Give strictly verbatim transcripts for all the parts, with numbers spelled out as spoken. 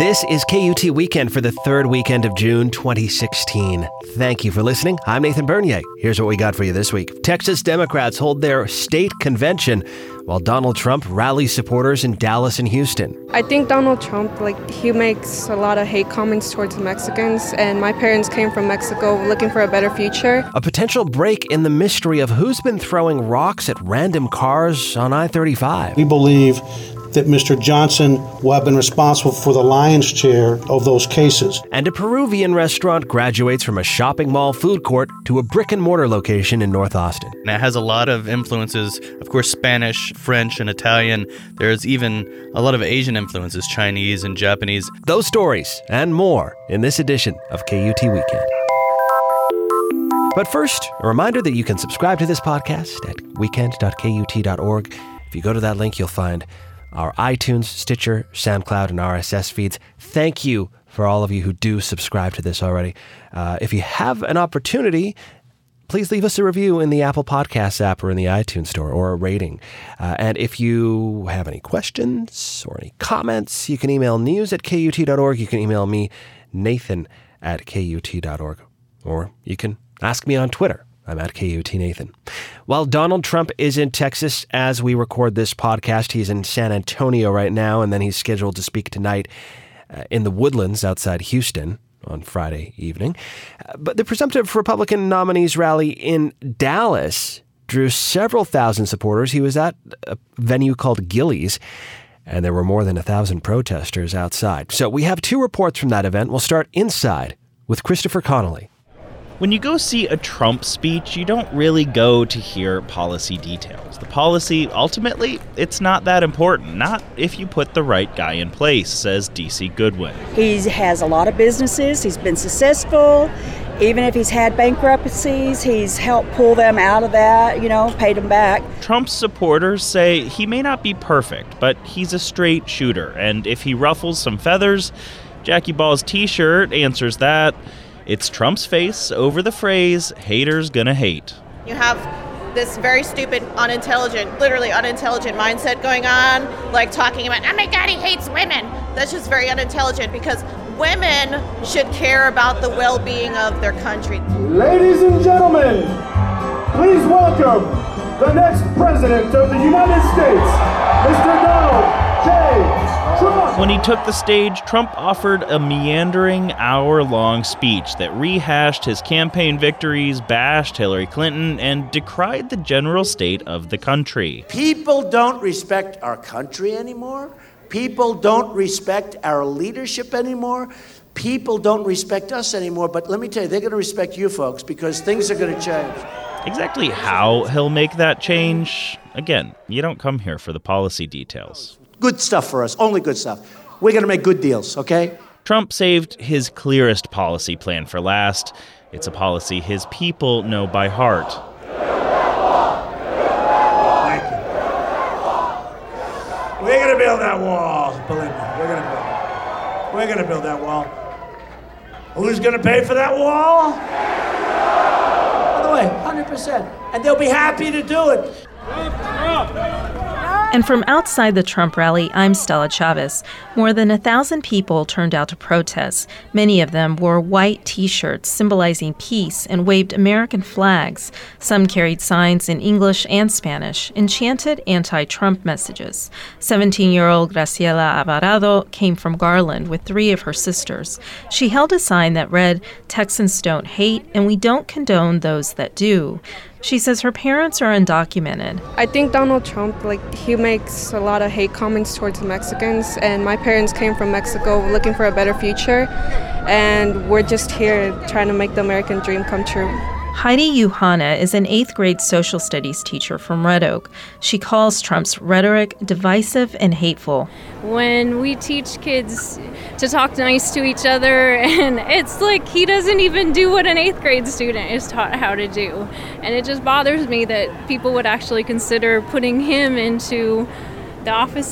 This is K U T Weekend for the third weekend of June twenty sixteen. Thank you for listening. I'm Nathan Bernier. Here's what we got for you this week. Texas Democrats hold their state convention while Donald Trump rallies supporters in Dallas and Houston. I think Donald Trump, like, he makes a lot of hate comments towards Mexicans, and my parents came from Mexico looking for a better future. A potential break in the mystery of who's been throwing rocks at random cars on I thirty-five. We believe that Mister Johnson will have been responsible for the lion's share of those cases. And a Peruvian restaurant graduates from a shopping mall food court to a brick-and-mortar location in North Austin. And it has a lot of influences, of course, Spanish, French, and Italian. There's even a lot of Asian influences, Chinese and Japanese. Those stories and more in this edition of K U T Weekend. But first, a reminder that you can subscribe to this podcast at weekend dot k u t dot org. If you go to that link, you'll find our iTunes, Stitcher, SoundCloud, and R S S feeds. Thank you for all of you who do subscribe to this already. Uh, if you have an opportunity, please leave us a review in the Apple Podcasts app or in the iTunes store, or a rating. Uh, and if you have any questions or any comments, you can email news at k u t dot org. You can email me, Nathan, at k u t dot org. Or you can ask me on Twitter. I'm at K U T Nathan. While Donald Trump is in Texas as we record this podcast, he's in San Antonio right now, and then he's scheduled to speak tonight uh, in the Woodlands outside Houston on Friday evening. Uh, but the presumptive Republican nominee's rally in Dallas drew several thousand supporters. He was at a venue called Gilley's, and there were more than a thousand protesters outside. So we have two reports from that event. We'll start inside with Christopher Connolly. When you go see a Trump speech, you don't really go to hear policy details. The policy, ultimately, it's not that important. Not if you put the right guy in place, says D C Goodwin. He has a lot of businesses. He's been successful. Even if he's had bankruptcies, he's helped pull them out of that, you know, paid them back. Trump's supporters say he may not be perfect, but he's a straight shooter. And if he ruffles some feathers, Jackie Ball's t-shirt answers that. It's Trump's face over the phrase, haters gonna hate. You have this very stupid, unintelligent, literally unintelligent mindset going on, like talking about, oh my God, he hates women. That's just very unintelligent, because women should care about the well-being of their country. Ladies and gentlemen, please welcome the next president of the United States, Mister Donald J. Trump. When he took the stage, Trump offered a meandering hour-long speech that rehashed his campaign victories, bashed Hillary Clinton, and decried the general state of the country. People don't respect our country anymore. People don't respect our leadership anymore. People don't respect us anymore. But let me tell you, they're going to respect you folks, because things are going to change. Exactly how he'll make that change? Again, you don't come here for the policy details. Good stuff for us, only good stuff. We're going to make good deals, okay? Trump saved his clearest policy plan for last. It's a policy his people know by heart. Thank you. We're going to build that wall. Believe me, we're going to build it. We're going to build that wall. Who's going to pay for that wall? By the way, one hundred percent. And they'll be happy to do it. And from outside the Trump rally, I'm Stella Chavez. More than a thousand people turned out to protest. Many of them wore white T-shirts symbolizing peace and waved American flags. Some carried signs in English and Spanish, enchanted anti-Trump messages. seventeen-year-old Graciela Alvarado came from Garland with three of her sisters. She held a sign that read, "Texans don't hate, and we don't condone those that do." She says her parents are undocumented. I think Donald Trump, like, he makes a lot of hate comments towards Mexicans, and my parents came from Mexico looking for a better future, and we're just here trying to make the American dream come true. Heidi Yuhana is an eighth grade social studies teacher from Red Oak. She calls Trump's rhetoric divisive and hateful. When we teach kids to talk nice to each other, and it's like he doesn't even do what an eighth grade student is taught how to do. And it just bothers me that people would actually consider putting him into the office of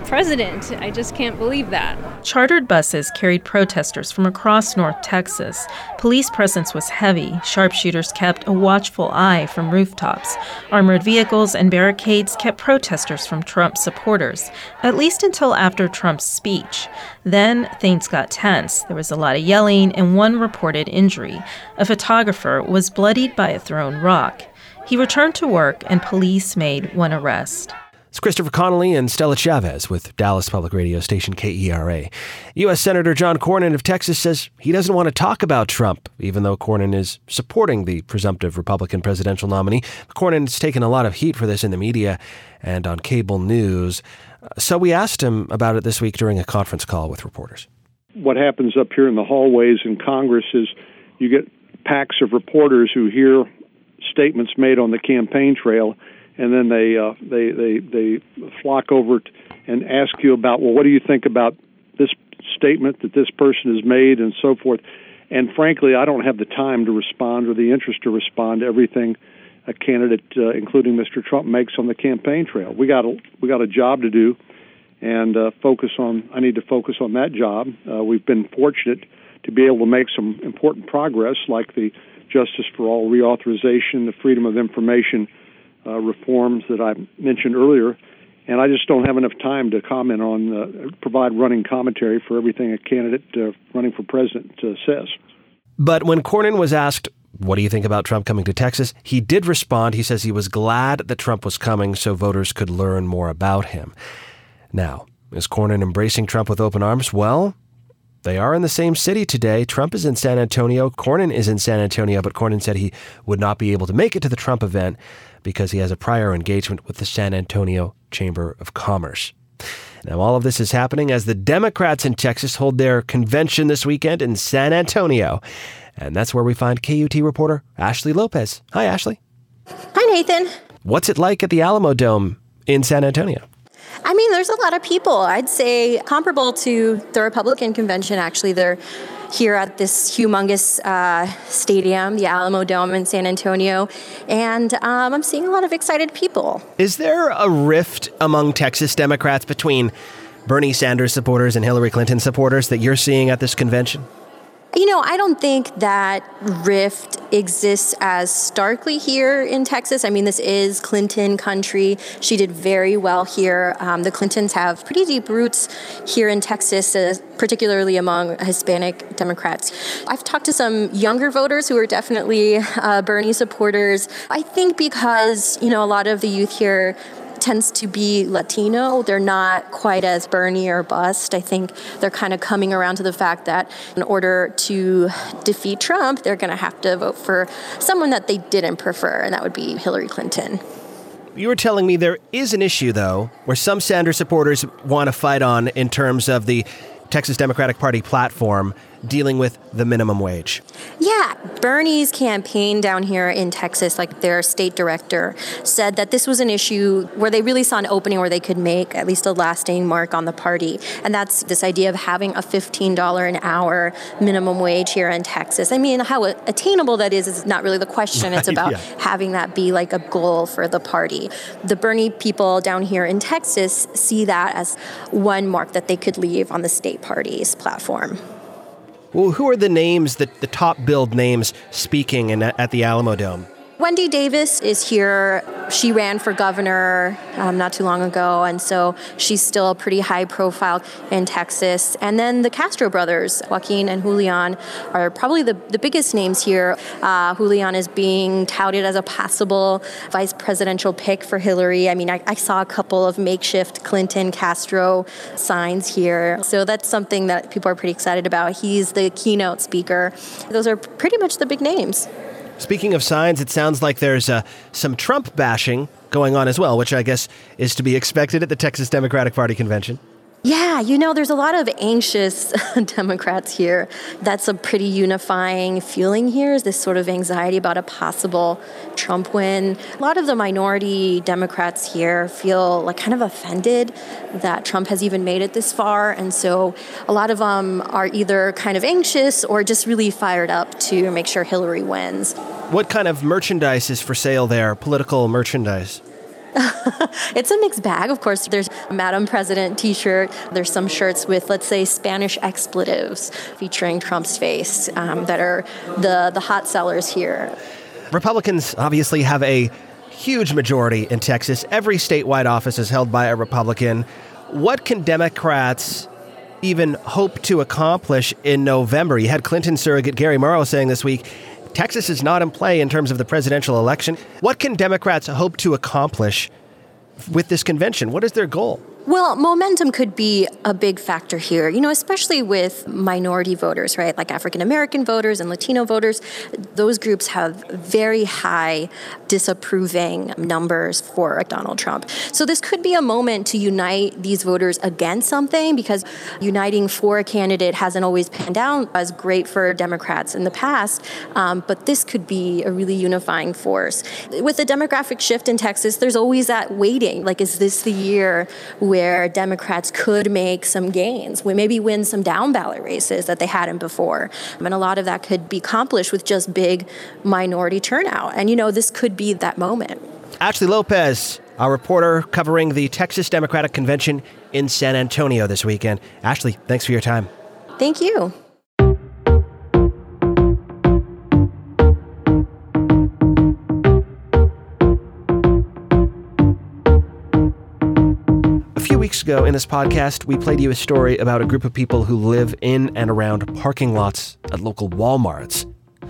president. I just can't believe that. Chartered buses carried protesters from across North Texas. Police presence was heavy. Sharpshooters kept a watchful eye from rooftops. Armored vehicles and barricades kept protesters from Trump supporters, at least until after Trump's speech. Then things got tense. There was a lot of yelling and one reported injury. A photographer was bloodied by a thrown rock. He returned to work and police made one arrest. It's Christopher Connolly and Stella Chavez with Dallas Public Radio station K E R A. U S Senator John Cornyn of Texas says he doesn't want to talk about Trump, even though Cornyn is supporting the presumptive Republican presidential nominee. Cornyn's taken a lot of heat for this in the media and on cable news. So we asked him about it this week during a conference call with reporters. What happens up here in the hallways in Congress is you get packs of reporters who hear statements made on the campaign trail, and then they uh, they they they flock over t- and ask you about, well, what do you think about this statement that this person has made, and so forth. And frankly, I don't have the time to respond or the interest to respond to everything a candidate, uh, including Mister Trump, makes on the campaign trail. We got a, we got a job to do, and uh, focus on. I need to focus on that job. Uh, we've been fortunate to be able to make some important progress, like the Justice for All reauthorization, the Freedom of Information uh, reforms that I mentioned earlier, and I just don't have enough time to comment on, uh, provide running commentary for everything a candidate uh, running for president uh, says. But when Cornyn was asked, what do you think about Trump coming to Texas, he did respond. He says he was glad that Trump was coming so voters could learn more about him. Now, is Cornyn embracing Trump with open arms? Well, they are in the same city today. Trump is in San Antonio. Cornyn is in San Antonio, but Cornyn said he would not be able to make it to the Trump event because he has a prior engagement with the San Antonio Chamber of Commerce. Now, all of this is happening as the Democrats in Texas hold their convention this weekend in San Antonio. And that's where we find K U T reporter Ashley Lopez. Hi, Ashley. Hi, Nathan. What's it like at the Alamo Dome in San Antonio? I mean, there's a lot of people. I'd say comparable to the Republican convention, actually. They're here at this humongous uh, stadium, the Alamo Dome in San Antonio, and um, I'm seeing a lot of excited people. Is there a rift among Texas Democrats between Bernie Sanders supporters and Hillary Clinton supporters that you're seeing at this convention? You know, I don't think that rift exists as starkly here in Texas. I mean, this is Clinton country. She did very well here. Um, the Clintons have pretty deep roots here in Texas, uh, particularly among Hispanic Democrats. I've talked to some younger voters who are definitely uh, Bernie supporters. I think because, you know, a lot of the youth here tends to be Latino. They're not quite as Bernie or bust. I think they're kind of coming around to the fact that in order to defeat Trump, they're going to have to vote for someone that they didn't prefer, and that would be Hillary Clinton. You were telling me there is an issue, though, where some Sanders supporters want to fight on in terms of the Texas Democratic Party platform dealing with the minimum wage. Yeah, Bernie's campaign down here in Texas, like their state director, said that this was an issue where they really saw an opening where they could make at least a lasting mark on the party. And that's this idea of having a fifteen dollars an hour minimum wage here in Texas. I mean, how attainable that is is not really the question. It's about yeah. having that be like a goal for the party. The Bernie people down here in Texas see that as one mark that they could leave on the state party's platform. Well, who are the names, the, the top billed names speaking in, at the Alamo Dome? Wendy Davis is here. She ran for governor um, not too long ago, and so she's still pretty high profile in Texas. And then the Castro brothers, Joaquin and Julian, are probably the, the biggest names here. Uh, Julian is being touted as a possible vice presidential pick for Hillary. I mean, I, I saw a couple of makeshift Clinton-Castro signs here. So that's something that people are pretty excited about. He's the keynote speaker. Those are pretty much the big names. Speaking of signs, it sounds like there's uh, some Trump bashing going on as well, which I guess is to be expected at the Texas Democratic Party convention. Yeah, you know, there's a lot of anxious Democrats here. That's a pretty unifying feeling here, is this sort of anxiety about a possible Trump win. A lot of the minority Democrats here feel like kind of offended that Trump has even made it this far. And so a lot of them are either kind of anxious or just really fired up to make sure Hillary wins. What kind of merchandise is for sale there, political merchandise? It's a mixed bag. Of course, there's a Madam President t-shirt. There's some shirts with, let's say, Spanish expletives featuring Trump's face um, that are the, the hot sellers here. Republicans obviously have a huge majority in Texas. Every statewide office is held by a Republican. What can Democrats even hope to accomplish in November? You had Clinton surrogate Gary Murrow saying this week, Texas is not in play in terms of the presidential election. What can Democrats hope to accomplish with this convention? What is their goal? Well, momentum could be a big factor here, you know, especially with minority voters, right? Like African American voters and Latino voters. Those groups have very high disapproving numbers for Donald Trump. So this could be a moment to unite these voters against something, because uniting for a candidate hasn't always panned out as great for Democrats in the past. Um, but this could be a really unifying force. With the demographic shift in Texas, there's always that waiting. Like, is this the year where Democrats could make some gains, we maybe win some down ballot races that they hadn't before? And a lot of that could be accomplished with just big minority turnout. And, you know, this could be that moment. Ashley Lopez, our reporter covering the Texas Democratic Convention in San Antonio this weekend. Ashley, thanks for your time. Thank you. Weeks ago in this podcast, we played you a story about a group of people who live in and around parking lots at local Walmarts.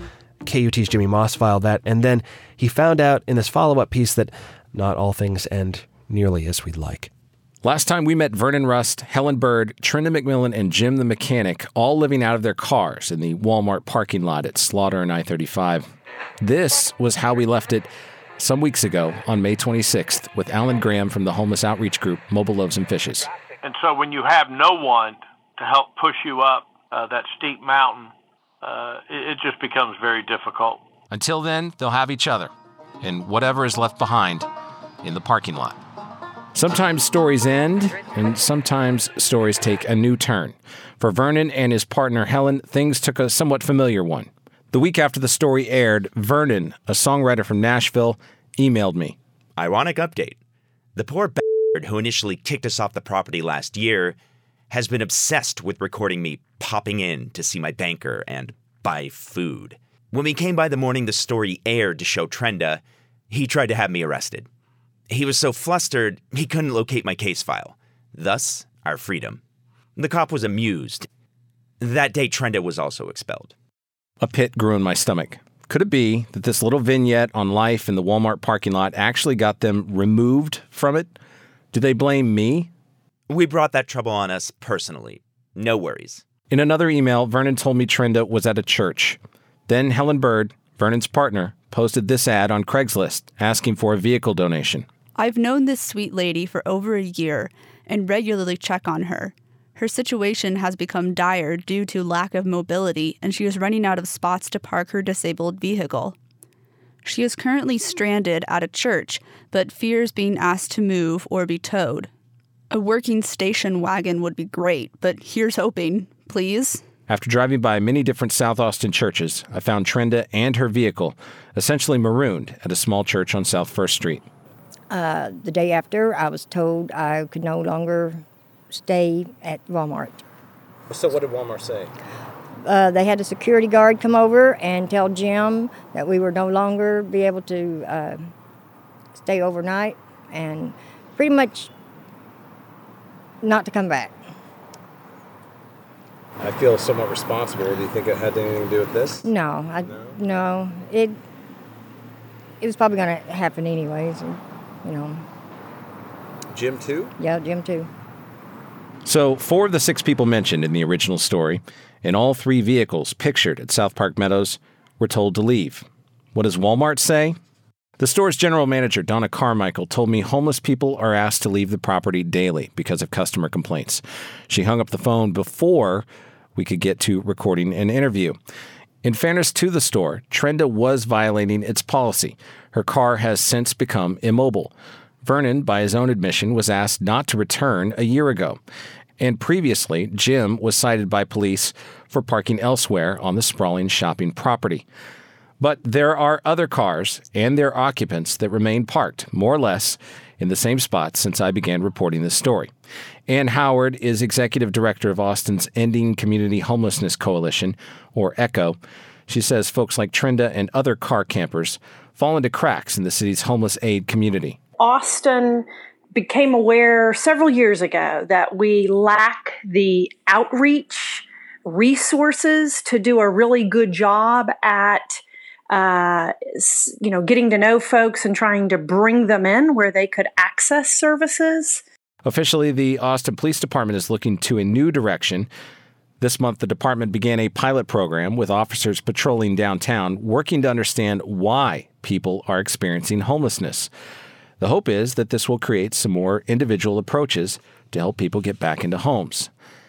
K U T's Jimmy Moss filed that, and then he found out in this follow-up piece that not all things end nearly as we'd like. Last time we met Vernon Rust, Helen Bird, Trenda McMillan, and Jim the mechanic, all living out of their cars in the Walmart parking lot at Slaughter and I thirty-five. This was how we left it some weeks ago on May twenty-sixth with Alan Graham from the homeless outreach group Mobile Loaves and Fishes. And so when you have no one to help push you up uh, that steep mountain, uh, it, it just becomes very difficult. Until then, they'll have each other and whatever is left behind in the parking lot. Sometimes stories end, and sometimes stories take a new turn. For Vernon and his partner Helen, things took a somewhat familiar one. The week after the story aired, Vernon, a songwriter from Nashville, emailed me. Ironic update. The poor bastard who initially kicked us off the property last year has been obsessed with recording me popping in to see my banker and buy food. When we came by the morning the story aired to show Trenda, he tried to have me arrested. He was so flustered, he couldn't locate my case file. Thus, our freedom. The cop was amused. That day, Trenda was also expelled. A pit grew in my stomach. Could it be that this little vignette on life in the Walmart parking lot actually got them removed from it? Do they blame me? We brought that trouble on us personally. No worries. In another email, Vernon told me Trenda was at a church. Then Helen Bird, Vernon's partner, posted this ad on Craigslist asking for a vehicle donation. I've known this sweet lady for over a year and regularly check on her. Her situation has become dire due to lack of mobility, and she is running out of spots to park her disabled vehicle. She is currently stranded at a church, but fears being asked to move or be towed. A working station wagon would be great, but here's hoping. Please? After driving by many different South Austin churches, I found Trenda and her vehicle essentially marooned at a small church on South First Street. Uh, the day after, I was told I could no longer stay at Walmart. So what did Walmart say? Uh, they had a security guard come over and tell Jim that we would no longer be able to uh, stay overnight and pretty much not to come back. I feel somewhat responsible. Do you think it had anything to do with this? No, I, no. no. It it was probably going to happen anyways, you know. Jim too? Yeah, Jim too. So, four of the six people mentioned in the original story, and all three vehicles pictured at South Park Meadows, were told to leave. What does Walmart say? The store's general manager, Donna Carmichael, told me homeless people are asked to leave the property daily because of customer complaints. She hung up the phone before we could get to recording an interview. In fairness to the store, Trenda was violating its policy. Her car has since become immobile. Vernon, by his own admission, was asked not to return a year ago. And previously, Jim was cited by police for parking elsewhere on the sprawling shopping property. But there are other cars and their occupants that remain parked, more or less, in the same spot since I began reporting this story. Ann Howard is executive director of Austin's Ending Community Homelessness Coalition, or ECHO. She says folks like Trenda and other car campers fall into cracks in the city's homeless aid community. Austin became aware several years ago that we lack the outreach resources to do a really good job at uh, you know, getting to know folks and trying to bring them in where they could access services. Officially, the Austin Police Department is looking to a new direction. This month, the department began a pilot program with officers patrolling downtown, working to understand why people are experiencing homelessness. The hope is that this will create some more individual approaches to help people get back into homes.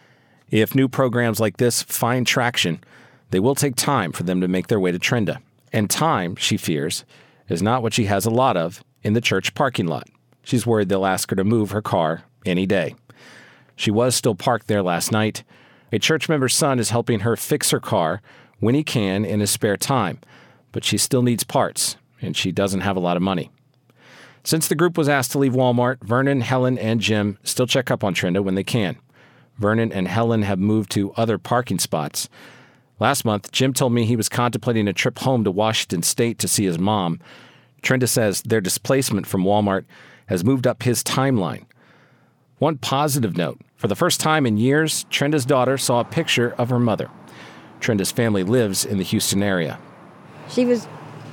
If new programs like this find traction, they will take time for them to make their way to Trenda. And time, she fears, is not what she has a lot of in the church parking lot. She's worried they'll ask her to move her car any day. She was still parked there last night. A church member's son is helping her fix her car when he can in his spare time, but she still needs parts, and she doesn't have a lot of money. Since the group was asked to leave Walmart, Vernon, Helen, and Jim still check up on Trenda when they can. Vernon and Helen have moved to other parking spots. Last month, Jim told me he was contemplating a trip home to Washington State to see his mom. Trenda says their displacement from Walmart has moved up his timeline. One positive note, for the first time in years, Trenda's daughter saw a picture of her mother. Trenda's family lives in the Houston area. She was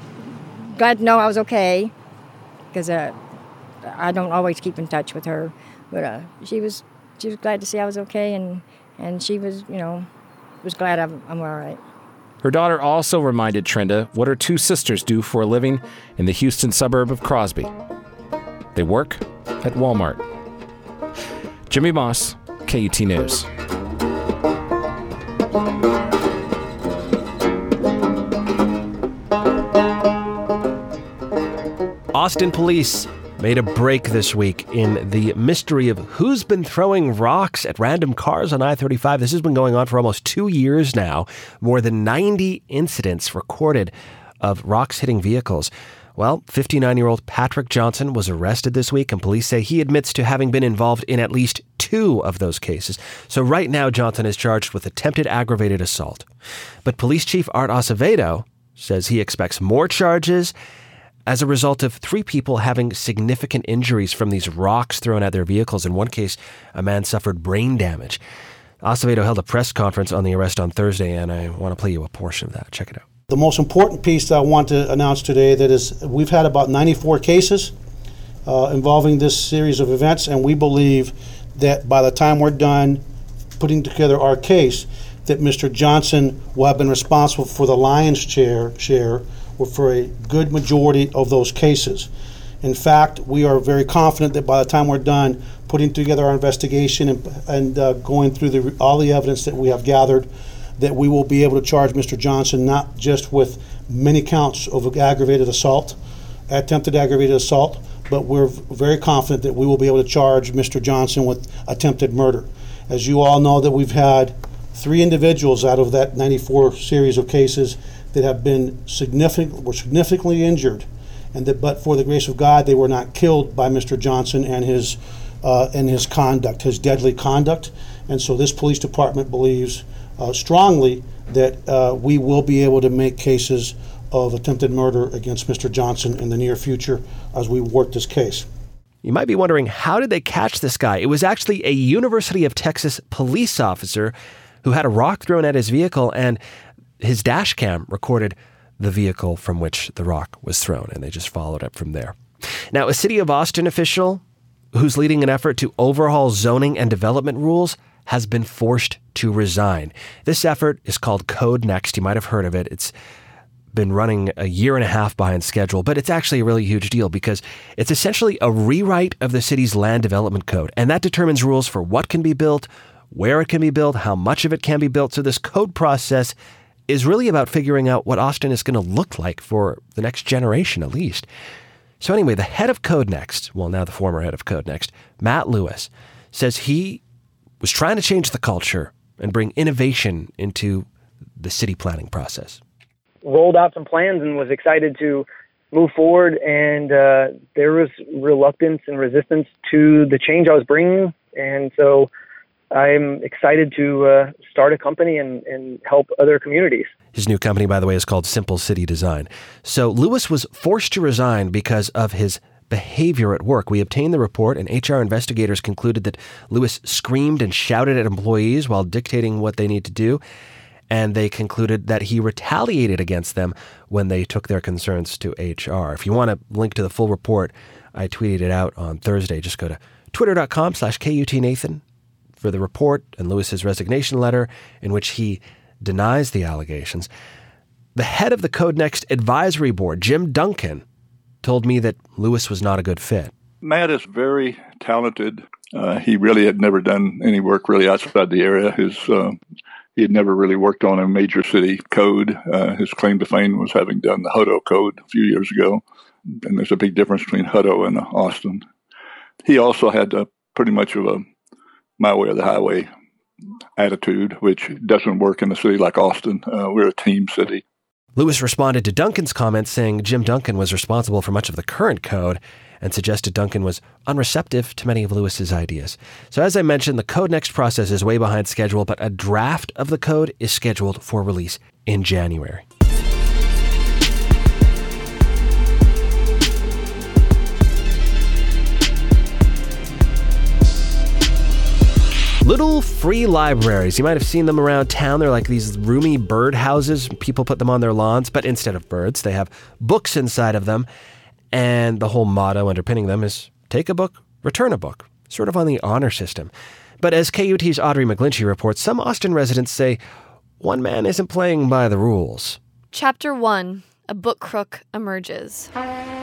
glad to know I was okay, because uh, I don't always keep in touch with her. But uh, she was she was glad to see I was okay, and, and she was, you know, was glad I'm, I'm all right. Her daughter also reminded Trenda what her two sisters do for a living in the Houston suburb of Crosby. They work at Walmart. Jimmy Moss, K U T News. Austin police made a break this week in the mystery of who's been throwing rocks at random cars on I thirty-five. This has been going on for almost two years now. More than ninety incidents recorded of rocks hitting vehicles. Well, fifty-nine-year-old Patrick Johnson was arrested this week, and police say he admits to having been involved in at least two of those cases. So right now, Johnson is charged with attempted aggravated assault. But Police Chief Art Acevedo says he expects more charges as a result of three people having significant injuries from these rocks thrown at their vehicles. In one case, a man suffered brain damage. Acevedo held a press conference on the arrest on Thursday, and I want to play you a portion of that. Check it out. The most important piece that I want to announce today that is we've had about ninety-four cases uh, involving this series of events, and we believe that by the time we're done putting together our case, that Mister Johnson will have been responsible for the lion's share, share for a good majority of those cases. In fact, we are very confident that by the time we're done putting together our investigation and, and uh, going through the, all the evidence that we have gathered, that we will be able to charge Mister Johnson not just with many counts of aggravated assault, attempted aggravated assault, but we're very confident that we will be able to charge Mister Johnson with attempted murder. As you all know, that we've had three individuals out of that ninety-four series of cases that have been significant, were significantly injured, and that but for the grace of God, they were not killed by Mister Johnson and his uh, and his conduct, his deadly conduct. And so this police department believes uh, strongly that uh, we will be able to make cases of attempted murder against Mister Johnson in the near future as we work this case. You might be wondering, how did they catch this guy? It was actually a University of Texas police officer who had a rock thrown at his vehicle, and his dash cam recorded the vehicle from which the rock was thrown, and they just followed up from there. Now, a City of Austin official who's leading an effort to overhaul zoning and development rules has been forced to resign. This effort is called Code Next. You might have heard of it. It's been running a year and a half behind schedule, but it's actually a really huge deal because it's essentially a rewrite of the city's land development code, and that determines rules for what can be built, where it can be built, how much of it can be built. So this code process is really about figuring out what Austin is going to look like for the next generation at least. So anyway, the head of Code Next, well now the former head of Code Next, Matt Lewis, says he was trying to change the culture and bring innovation into the city planning process. Rolled out some plans and was excited to move forward, and uh, there was reluctance and resistance to the change I was bringing, and so I'm excited to uh, start a company and, and help other communities. His new company, by the way, is called Simple City Design. So Lewis was forced to resign because of his behavior at work. We obtained the report, and H R investigators concluded that Lewis screamed and shouted at employees while dictating what they need to do, and they concluded that he retaliated against them when they took their concerns to H R. If you want to link to the full report, I tweeted it out on Thursday. Just go to twitter.com slash KUTNathan for the report and Lewis's resignation letter in which he denies the allegations. The head of the CodeNext advisory board, Jim Duncan, told me that Lewis was not a good fit. Matt is very talented. Uh, he really had never done any work really outside the area. His uh, he had never really worked on a major city code. Uh, his claim to fame was having done the Hutto code a few years ago. And there's a big difference between Hutto and Austin. He also had a, pretty much of a my way or the highway attitude, which doesn't work in a city like Austin. Uh, we're a team city. Lewis responded to Duncan's comments saying Jim Duncan was responsible for much of the current code and suggested Duncan was unreceptive to many of Lewis's ideas. So as I mentioned, the CodeNext process is way behind schedule, but a draft of the code is scheduled for release in January. Little free libraries. You might have seen them around town. They're like these roomy bird houses. People put them on their lawns, but instead of birds, they have books inside of them. And the whole motto underpinning them is take a book, return a book, sort of on the honor system. But as K U T's Audrey McGlinchey reports, some Austin residents say one man isn't playing by the rules. Chapter one, a book crook emerges.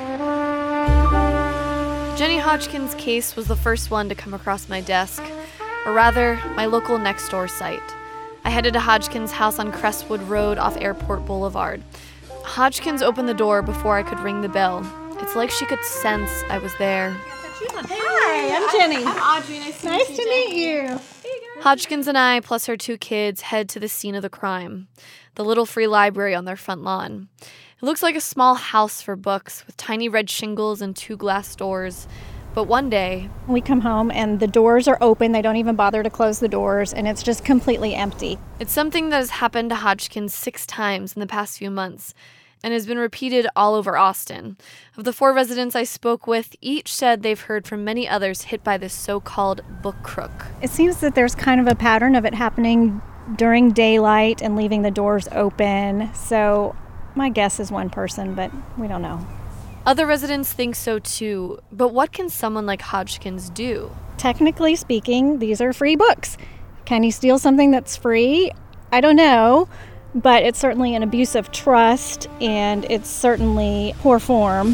Jenny Hodgkin's case was the first one to come across my desk. Or rather, my local next-door site. I headed to Hodgkin's house on Crestwood Road off Airport Boulevard. Hodgkin's opened the door before I could ring the bell. It's like she could sense I was there. Hi, I'm Jenny. I'm Audrey. Nice to nice meet you. to meet you. Hodgkin's and I, plus her two kids, head to the scene of the crime, the little free library on their front lawn. It looks like a small house for books with tiny red shingles and two glass doors. But one day, we come home and the doors are open. They don't even bother to close the doors, and it's just completely empty. It's something that has happened to Hodgkin six times in the past few months and has been repeated all over Austin. Of the four residents I spoke with, each said they've heard from many others hit by this so-called book crook. It seems that there's kind of a pattern of it happening during daylight and leaving the doors open. So my guess is one person, but we don't know. Other residents think so too, but what can someone like Hodgkin's do? Technically speaking, these are free books. Can he steal something that's free? I don't know, but it's certainly an abuse of trust, and it's certainly poor form.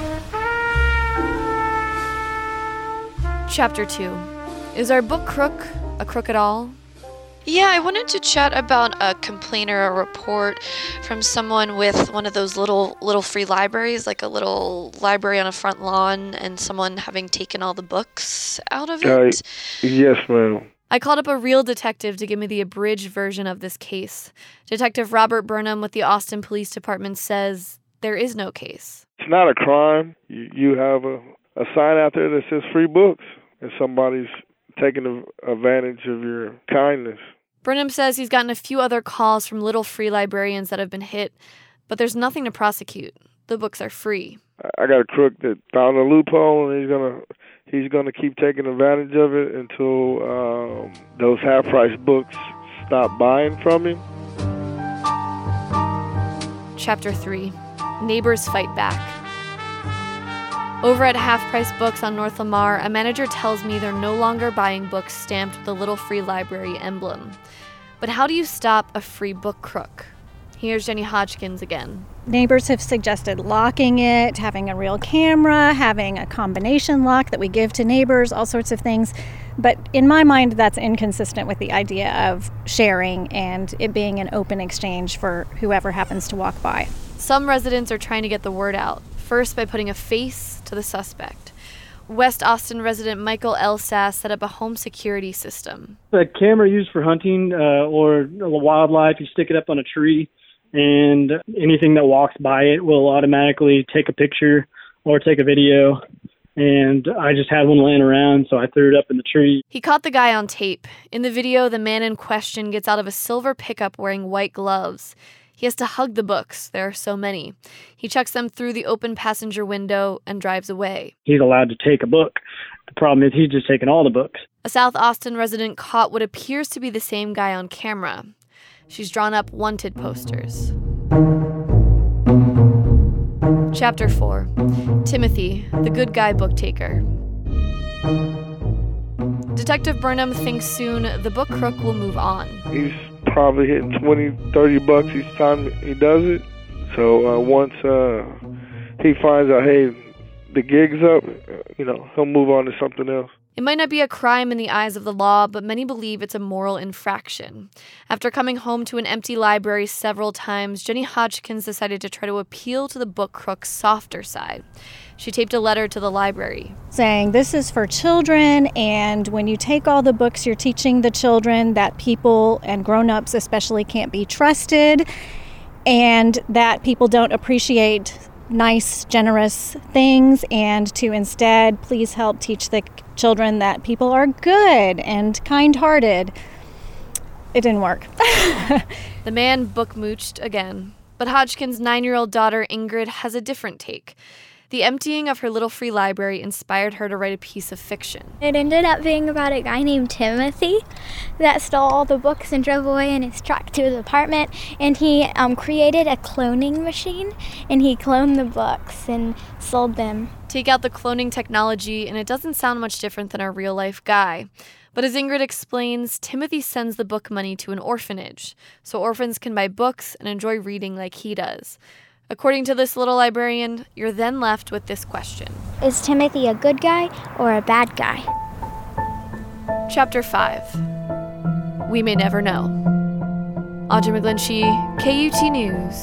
Chapter two. Is our book crook a crook at all? Yeah, I wanted to chat about a complaint or a report from someone with one of those little little free libraries, like a little library on a front lawn, and someone having taken all the books out of it. Uh, yes, ma'am. I called up a real detective to give me the abridged version of this case. Detective Robert Burnham with the Austin Police Department says there is no case. It's not a crime. You, you have a, a sign out there that says free books, and somebody's taking advantage of your kindness. Burnham says he's gotten a few other calls from little free librarians that have been hit, but there's nothing to prosecute. The books are free. I got a crook that found a loophole, and he's gonna he's gonna keep taking advantage of it until um, those half-price books stop buying from him. Chapter three. Neighbors fight back. Over at Half Price Books on North Lamar, a manager tells me they're no longer buying books stamped with the Little Free Library emblem. But how do you stop a free book crook? Here's Jenny Hodgkins again. Neighbors have suggested locking it, having a real camera, having a combination lock that we give to neighbors, all sorts of things. But in my mind, that's inconsistent with the idea of sharing and it being an open exchange for whoever happens to walk by. Some residents are trying to get the word out, first by putting a face to the suspect. West Austin resident Michael Elsass set up a home security system. A camera used for hunting uh, or wildlife, you stick it up on a tree, and anything that walks by it will automatically take a picture or take a video. And I just had one laying around, so I threw it up in the tree. He caught the guy on tape. In the video, the man in question gets out of a silver pickup wearing white gloves. He has to hug the books. There are so many. He checks them through the open passenger window and drives away. He's allowed to take a book. The problem is he's just taking all the books. A South Austin resident caught what appears to be the same guy on camera. She's drawn up wanted posters. Chapter four. Timothy, the good guy book taker. Detective Burnham thinks soon the book crook will move on. He's probably hitting twenty, thirty bucks each time he does it. So uh, once uh, he finds out, hey, the gig's up, you know, he'll move on to something else. It might not be a crime in the eyes of the law, but many believe it's a moral infraction. After coming home to an empty library several times, Jenny Hodgkins decided to try to appeal to the book crook's softer side. She taped a letter to the library, saying this is for children, and when you take all the books, you're teaching the children that people and grown-ups especially can't be trusted, and that people don't appreciate nice, generous things, and to instead please help teach the children that people are good and kind-hearted. It didn't work. The man book-mooched again, but Hodgkins' nine-year-old daughter Ingrid has a different take. The emptying of her little free library inspired her to write a piece of fiction. It ended up being about a guy named Timothy that stole all the books and drove away in his truck to his apartment, and he um, created a cloning machine, and he cloned the books and sold them. Take out the cloning technology, and it doesn't sound much different than our real-life guy. But as Ingrid explains, Timothy sends the book money to an orphanage, so orphans can buy books and enjoy reading like he does. According to this little librarian, you're then left with this question. Is Timothy a good guy or a bad guy? Chapter five. We may never know. Audrey McGlinchey, K U T News.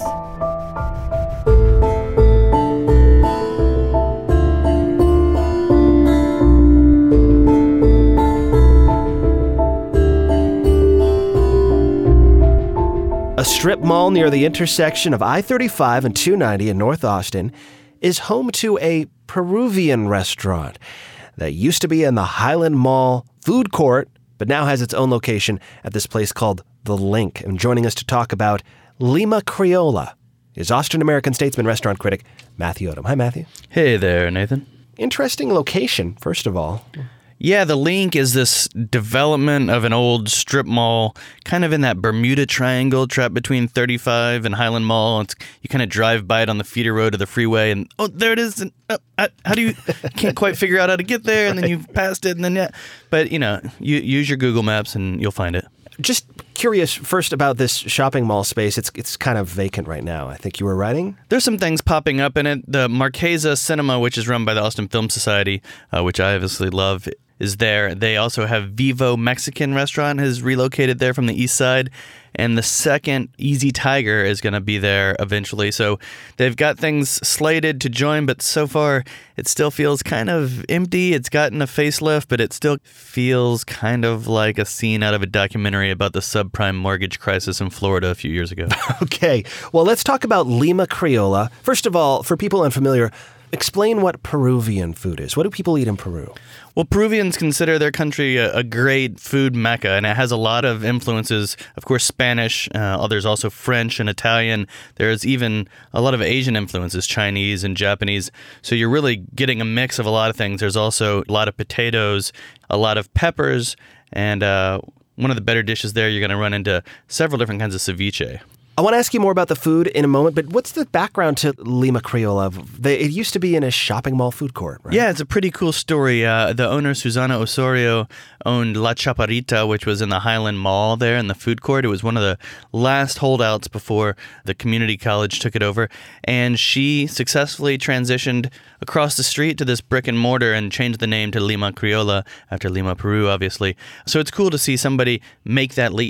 A strip mall near the intersection of I thirty-five and two ninety in North Austin is home to a Peruvian restaurant that used to be in the Highland Mall food court, but now has its own location at this place called The Link. And joining us to talk about Lima Criolla is Austin American statesman restaurant critic Matthew Odom. Hi, Matthew. Hey there, Nathan. Interesting location, first of all. Yeah, The Link is this development of an old strip mall, kind of in that Bermuda Triangle, trapped between thirty-five and Highland Mall. It's, you kind of drive by it on the feeder road to the freeway, and oh, there it is. And, uh, uh, how do you can't quite figure out how to get there, and then you've passed it, and then yeah. But you know, you use your Google Maps, and you'll find it. Just curious first about this shopping mall space. It's it's kind of vacant right now. I think you were writing? There's some things popping up in it. The Marquesa Cinema, which is run by the Austin Film Society, uh, which I obviously love, is there. They also have Vivo Mexican Restaurant has relocated there from the east side. And the second, Easy Tiger, is going to be there eventually. So they've got things slated to join, but so far it still feels kind of empty. It's gotten a facelift, but it still feels kind of like a scene out of a documentary about the subprime mortgage crisis in Florida a few years ago. Okay. Well, let's talk about Lima Criolla. First of all, for people unfamiliar, explain what Peruvian food is. What do people eat in Peru? Well, Peruvians consider their country a, a great food mecca, and it has a lot of influences. Of course, Spanish. Uh, there's also French and Italian. There's even a lot of Asian influences, Chinese and Japanese. So you're really getting a mix of a lot of things. There's also a lot of potatoes, a lot of peppers, and uh, one of the better dishes there, you're going to run into several different kinds of ceviche. I want to ask you more about the food in a moment, but what's the background to Lima Criolla? They, it used to be in a shopping mall food court, right? Yeah, it's a pretty cool story. Uh, the owner, Susana Osorio, owned La Chaparrita, which was in the Highland Mall there in the food court. It was one of the last holdouts before the community college took it over. And she successfully transitioned across the street to this brick and mortar and changed the name to Lima Criolla after Lima, Peru, obviously. So it's cool to see somebody make that leap.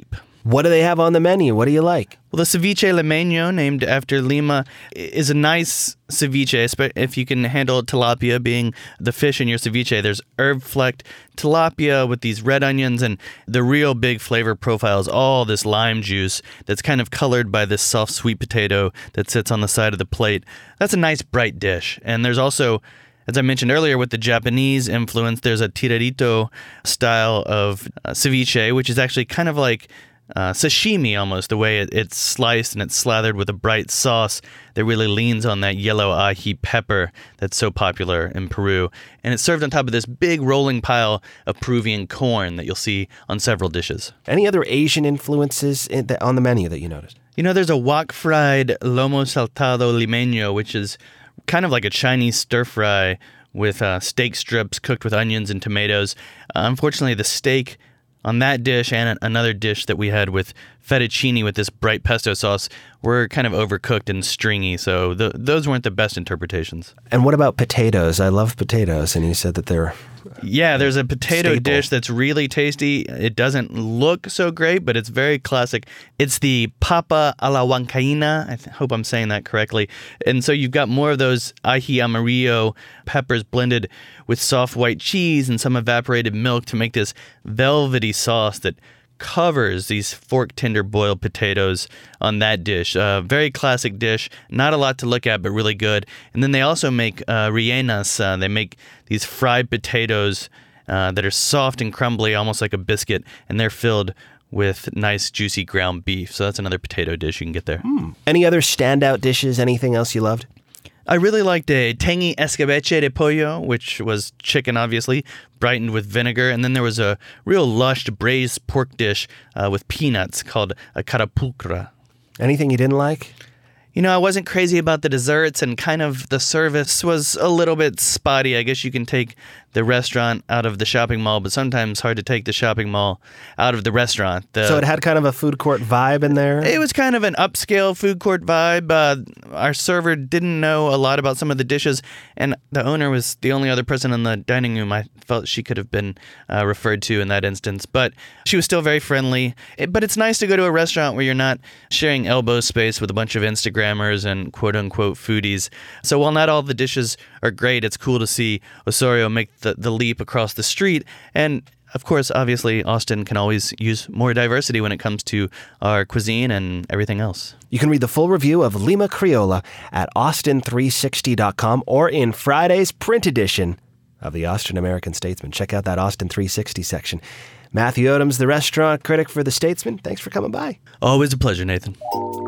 What do they have on the menu? What do you like? Well, the ceviche limeño, named after Lima, is a nice ceviche, if you can handle tilapia being the fish in your ceviche. There's herb-flecked tilapia with these red onions, and the real big flavor profile is all this lime juice that's kind of colored by this soft sweet potato that sits on the side of the plate. That's a nice bright dish. And there's also, as I mentioned earlier, with the Japanese influence, there's a tirarito style of uh, ceviche, which is actually kind of like Uh, sashimi almost, the way it, it's sliced and it's slathered with a bright sauce that really leans on that yellow ají pepper that's so popular in Peru. And it's served on top of this big rolling pile of Peruvian corn that you'll see on several dishes. Any other Asian influences in the, on the menu that you noticed? You know, there's a wok-fried lomo saltado limeño, which is kind of like a Chinese stir-fry with uh, steak strips cooked with onions and tomatoes. Uh, unfortunately, the steak on that dish and another dish that we had with fettuccine with this bright pesto sauce were kind of overcooked and stringy, so th- those weren't the best interpretations. And what about potatoes? I love potatoes, and you said that they're... Yeah, there's a potato staple. dish that's really tasty. It doesn't look so great, but it's very classic. It's the papa a la huancaína. I th- hope I'm saying that correctly. And so you've got more of those ají amarillo peppers blended with soft white cheese and some evaporated milk to make this velvety sauce that covers these fork tender boiled potatoes on that dish. Uh, very classic dish. Not a lot to look at, but really good. And then they also make uh, rellenas. Uh, they make these fried potatoes uh, that are soft and crumbly, almost like a biscuit, and they're filled with nice juicy ground beef. So that's another potato dish you can get there. Hmm. Any other standout dishes? Anything else you loved? I really liked a tangy escabeche de pollo, which was chicken, obviously, brightened with vinegar. And then there was a real lush braised pork dish uh, with peanuts called a carapulcra. Anything you didn't like? You know, I wasn't crazy about the desserts, and kind of the service was a little bit spotty. I guess you can take the restaurant out of the shopping mall, but sometimes hard to take the shopping mall out of the restaurant. The, so it had kind of a food court vibe in there? It was kind of an upscale food court vibe. Uh, our server didn't know a lot about some of the dishes, and the owner was the only other person in the dining room I felt she could have been uh, referred to in that instance. But she was still very friendly. It, but it's nice to go to a restaurant where you're not sharing elbow space with a bunch of Instagrammers and quote-unquote foodies. So while not all the dishes are great, it's cool to see Osorio make the, the leap across the street. And of course, obviously, Austin can always use more diversity when it comes to our cuisine and everything else. You can read the full review of Lima Criolla at austin three sixty dot com or in Friday's print edition of the Austin American Statesman. Check out that Austin three sixty section. Matthew Odoms, the restaurant critic for The Statesman, thanks for coming by. Always a pleasure, Nathan.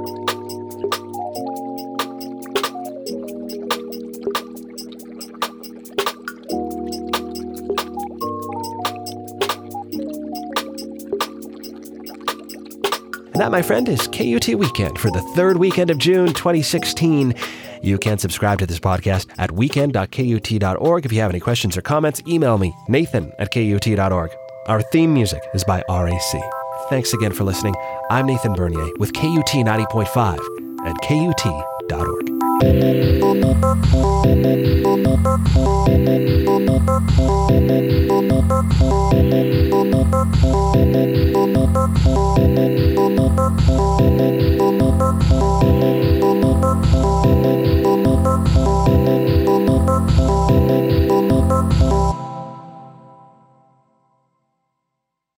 And that, my friend, is K U T Weekend for the third weekend of June twenty sixteen. You can subscribe to this podcast at weekend dot k u t dot org. If you have any questions or comments, email me, Nathan at k u t dot org. Our theme music is by R A C. Thanks again for listening. I'm Nathan Bernier with K U T ninety point five at k u t dot org.